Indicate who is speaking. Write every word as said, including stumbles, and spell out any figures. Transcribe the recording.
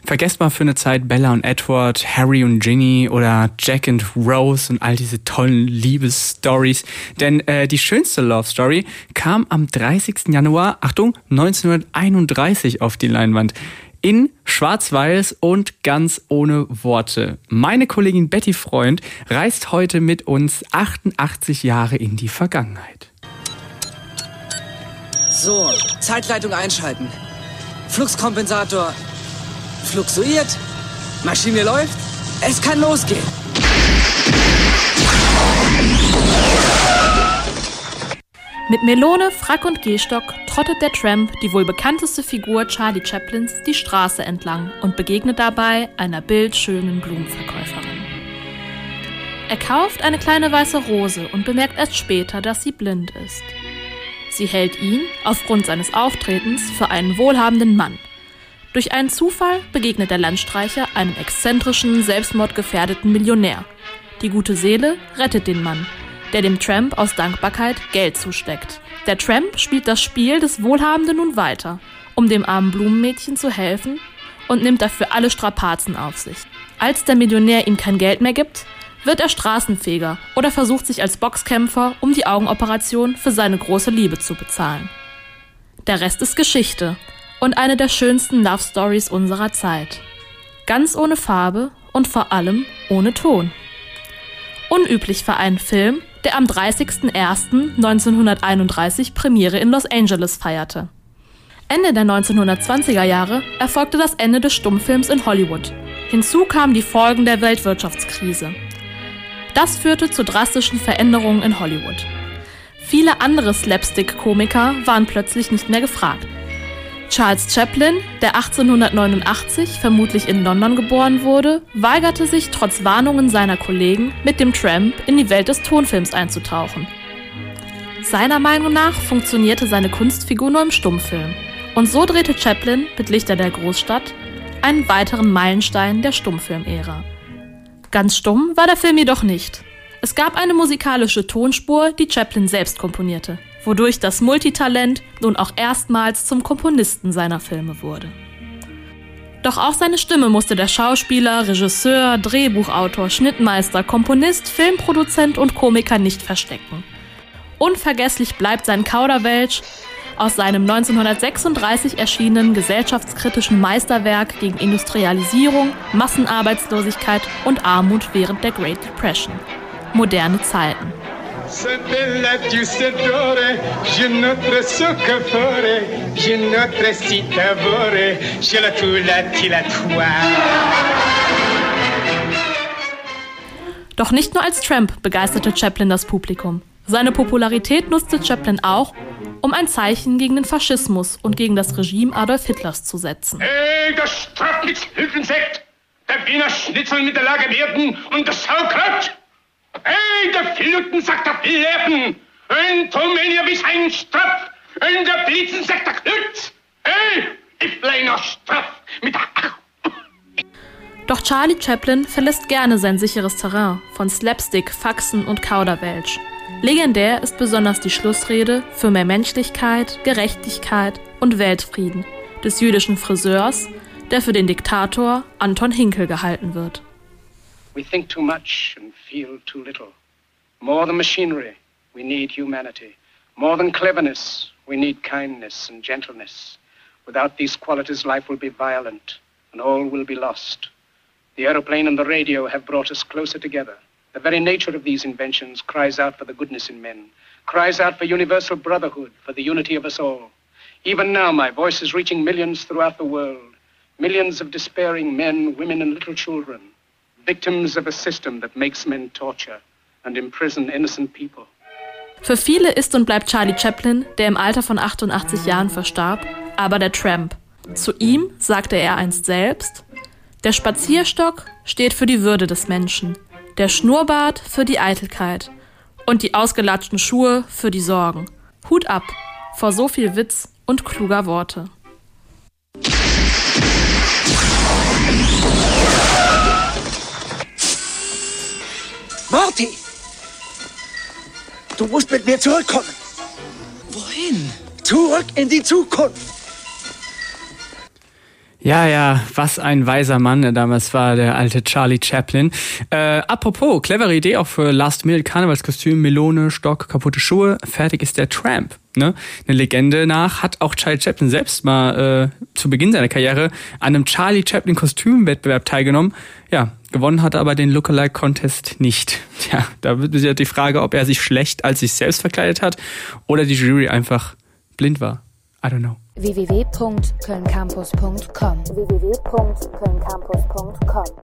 Speaker 1: Vergesst mal für eine Zeit Bella und Edward, Harry und Ginny oder Jack und Rose und all diese tollen Liebesstories. Denn äh, die schönste Love Story kam am dreißigsten Januar, Achtung, neunzehnhunderteinunddreißig auf die Leinwand. In Schwarz-Weiß und ganz ohne Worte. Meine Kollegin Betty Freund reist heute mit uns achtundachtzig Jahre in die Vergangenheit.
Speaker 2: So, Zeitleitung einschalten. Fluxkompensator fluxuiert. Maschine läuft. Es kann losgehen.
Speaker 3: Mit Melone, Frack und Gehstock trottet der Tramp, die wohl bekannteste Figur Charlie Chaplins, die Straße entlang und begegnet dabei einer bildschönen Blumenverkäuferin. Er kauft eine kleine weiße Rose und bemerkt erst später, dass sie blind ist. Sie hält ihn, aufgrund seines Auftretens, für einen wohlhabenden Mann. Durch einen Zufall begegnet der Landstreicher einem exzentrischen, selbstmordgefährdeten Millionär. Die gute Seele rettet den Mann, der dem Tramp aus Dankbarkeit Geld zusteckt. Der Tramp spielt das Spiel des Wohlhabenden nun weiter, um dem armen Blumenmädchen zu helfen und nimmt dafür alle Strapazen auf sich. Als der Millionär ihm kein Geld mehr gibt, wird er Straßenfeger oder versucht sich als Boxkämpfer, um die Augenoperation für seine große Liebe zu bezahlen. Der Rest ist Geschichte und eine der schönsten Love Stories unserer Zeit. Ganz ohne Farbe und vor allem ohne Ton. Unüblich für einen Film, der am dreißigsten ersten neunzehnhunderteinunddreißig Premiere in Los Angeles feierte. Ende der neunzehnhundertzwanziger Jahre erfolgte das Ende des Stummfilms in Hollywood. Hinzu kamen die Folgen der Weltwirtschaftskrise. Das führte zu drastischen Veränderungen in Hollywood. Viele andere Slapstick-Komiker waren plötzlich nicht mehr gefragt. Charles Chaplin, der achtzehnhundertneunundachtzig vermutlich in London geboren wurde, weigerte sich trotz Warnungen seiner Kollegen, mit dem Tramp in die Welt des Tonfilms einzutauchen. Seiner Meinung nach funktionierte seine Kunstfigur nur im Stummfilm. Und so drehte Chaplin mit Lichter der Großstadt einen weiteren Meilenstein der Stummfilmära. Ganz stumm war der Film jedoch nicht. Es gab eine musikalische Tonspur, die Chaplin selbst komponierte, wodurch das Multitalent nun auch erstmals zum Komponisten seiner Filme wurde. Doch auch seine Stimme musste der Schauspieler, Regisseur, Drehbuchautor, Schnittmeister, Komponist, Filmproduzent und Komiker nicht verstecken. Unvergesslich bleibt sein Kauderwelsch aus seinem neunzehnhundertsechsunddreißig erschienenen gesellschaftskritischen Meisterwerk gegen Industrialisierung, Massenarbeitslosigkeit und Armut während der Great Depression. Moderne Zeiten. Doch nicht nur als Tramp begeisterte Chaplin das Publikum. Seine Popularität nutzte Chaplin auch, um ein Zeichen gegen den Faschismus und gegen das Regime Adolf Hitlers zu setzen.
Speaker 4: Hey, das Strafnitzhilfensekt, der Wiener Schnitzel mit der Lagerwerten und das Sauerkraut. Hey, der Filuten-Sack der Fleppen, ein Tomenia bis ein Straff, und der Blitzensack der Klütz. Hey, ich bleiner Straff mit der Ach.
Speaker 3: Doch Charlie Chaplin verlässt gerne sein sicheres Terrain von Slapstick, Faxen und Kauderwelsch. Legendär ist besonders die Schlussrede für mehr Menschlichkeit, Gerechtigkeit und Weltfrieden des jüdischen Friseurs, der für den Diktator Anton Hinkel gehalten wird.
Speaker 5: We think too much and feel too little. More than machinery, we need humanity. More than cleverness, we need kindness and gentleness. Without these qualities, life will be violent and all will be lost. The aeroplane and the radio have brought us closer together. The very nature of these inventions cries out for the goodness in men, cries out for universal brotherhood, for the unity of us all. Even now, my voice is reaching millions throughout the world. Millions of despairing men, women and little children. Victims of a system that makes men torture and imprison innocent people.
Speaker 3: Für viele ist und bleibt Charlie Chaplin, der im Alter von achtundachtzig Jahren verstarb, aber der Tramp. Zu ihm sagte er einst selbst: Der Spazierstock steht für die Würde des Menschen, der Schnurrbart für die Eitelkeit und die ausgelatschten Schuhe für die Sorgen. Hut ab vor so viel Witz und kluger Worte.
Speaker 6: Marty! Du musst mit mir zurückkommen.
Speaker 2: Wohin?
Speaker 6: Zurück in die Zukunft.
Speaker 1: Ja, ja, was ein weiser Mann er damals war, der alte Charlie Chaplin. Äh, apropos, clevere Idee auch für Last-Minute-Karnevalskostüm, Melone, Stock, kaputte Schuhe, fertig ist der Tramp. Ne? Eine Legende nach hat auch Charlie Chaplin selbst mal äh, zu Beginn seiner Karriere an einem Charlie Chaplin Kostümwettbewerb teilgenommen. Ja, gewonnen hat er aber den Lookalike-Contest nicht. Tja, da wird sich die Frage, ob er sich schlecht als sich selbst verkleidet hat oder die Jury einfach blind war. I don't know.
Speaker 7: w w w punkt köln campus punkt com w w w punkt köln campus punkt com